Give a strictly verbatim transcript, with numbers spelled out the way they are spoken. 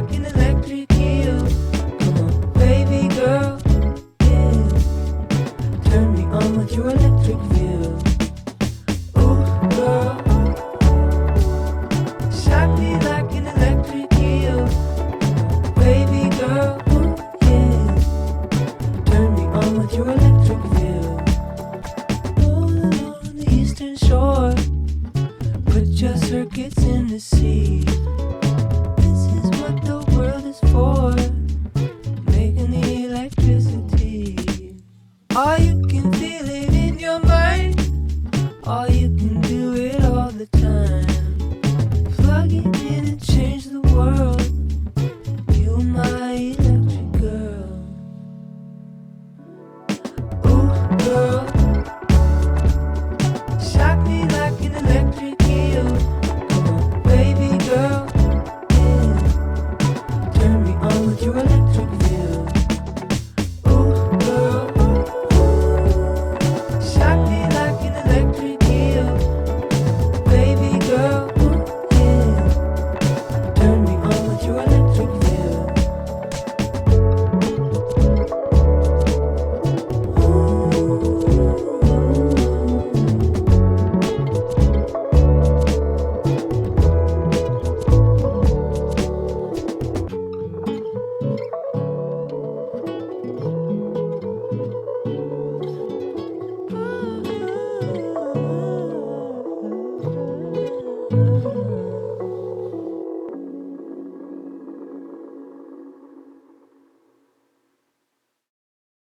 like an electric eel. Come on, baby girl, yeah. Turn me on with your electric feel. Ooh, girl, shock me like an electric eel. Baby girl, ooh, yeah. Turn me on with your electric feel. All along the eastern shore, put your circuits in the sea. This is what the world is for, making the electricity. All you can feel it in your mind, all you can do it all the time. Plug it in and change the world. You my electric girl. Ooh, girl, shock me like an electric eel. Come on, baby girl, yeah. Turn me on with your electric